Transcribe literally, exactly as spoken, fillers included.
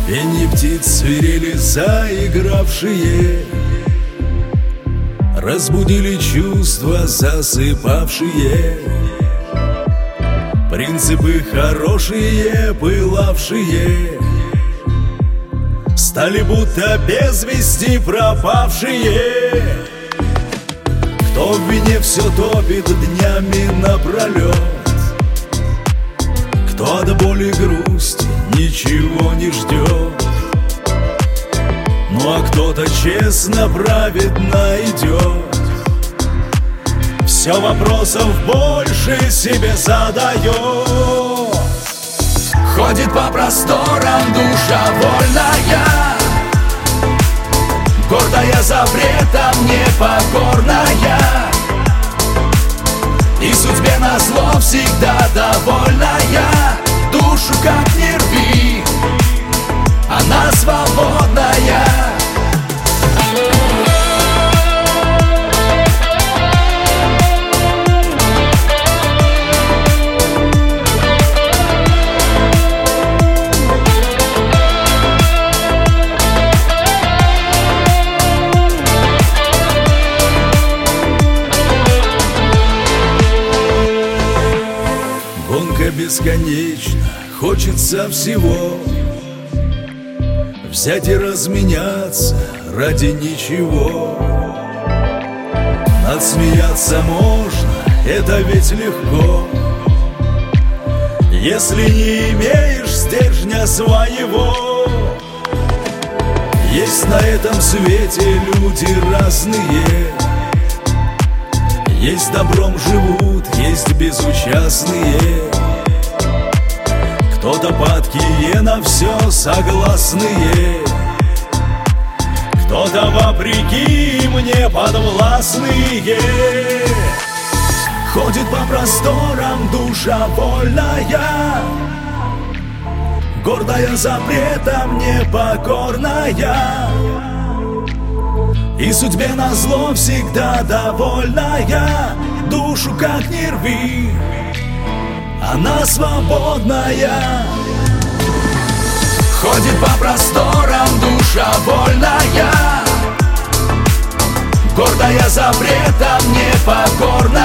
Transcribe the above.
Пенье птиц свирели заигравшие, разбудили чувства засыпавшие. Принципы хорошие, пылавшие, стали будто без вести пропавшие. Кто в вине все топит днями напролет, кто от боли грусти ничего не ждет. Ну а кто-то честно, праведно идет, все вопросов больше себе задает. Ходит по просторам душа вольная, гордая запретом непокорная, и судьбе назло всегда довольная. Душу как не рви, она свободная. Гонка бесконечна, хочется всего, взять и разменяться ради ничего. Надсмеяться можно, это ведь легко, если не имеешь стержня своего. Есть на этом свете люди разные, есть добром живут, есть безучастные. Кто-то падкие на все согласные, кто-то вопреки мне подвластные. Ходит по просторам душа вольная, гордая запретом непокорная, и судьбе назло всегда довольная. Душу как не рви, она свободная. Ходит по просторам душа вольная, гордая запретом непокорная,